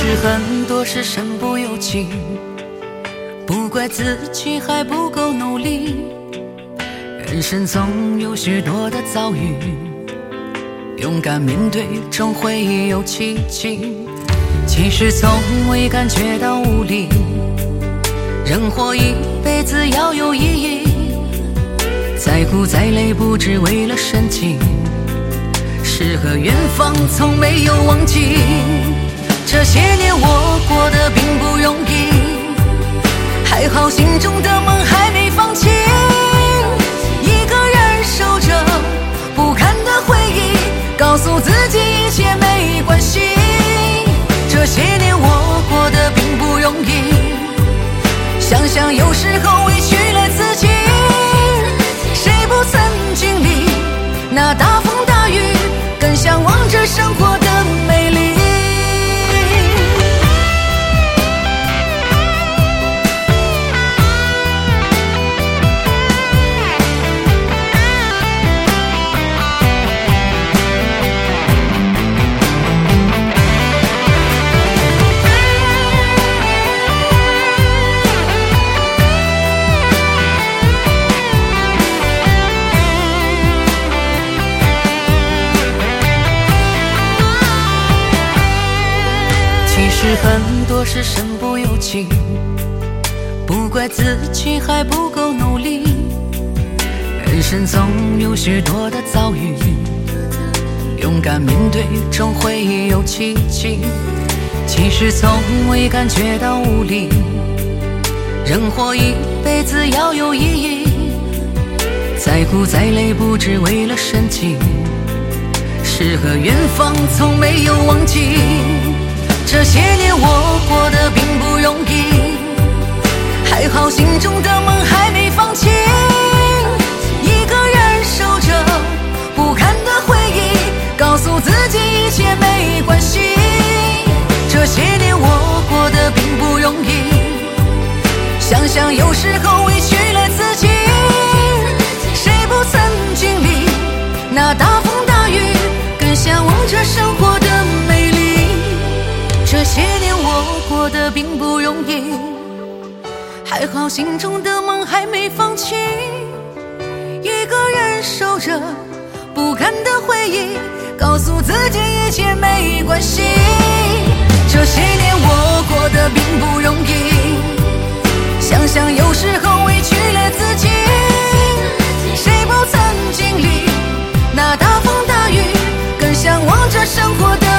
实很多事身不由己，不怪自己还不够努力。人生总有许多的遭遇，勇敢面对终会有奇迹。其实从未感觉到无力，人活一辈子要有意义，再苦再累不只为了生计，诗和远方从没有忘记。这些年我过得并不容易，还好心中的梦还没放弃，一个人守着不堪的回忆，告诉自己一切没关系。这些年我过得并不容易，想想有时候委屈了自己，谁不曾经历那大风大雨，更向往着生活的美丽。其实很多事身不由己，不怪自己还不够努力。人生总有许多的遭遇，勇敢面对终会有奇迹。其实从未感觉到无力，人活一辈子要有意义，再苦再累不只为了生计，诗和远方从没有忘记。这些年我过得并不容易，还好心中的梦还没放弃，一个人守着不堪的回忆，告诉自己一切没关系。这些年我过得并不容易，想想有时候委屈了自己，谁不曾经历那大风大雨，更向往着生活的美丽。这些年我过得并不容易，还好心中的梦还没放弃，一个人守着不堪的回忆，告诉自己一切没关系。这些年我过得并不容易，想想有时候委屈了自己，谁不曾经历那大风大雨，更向往着生活的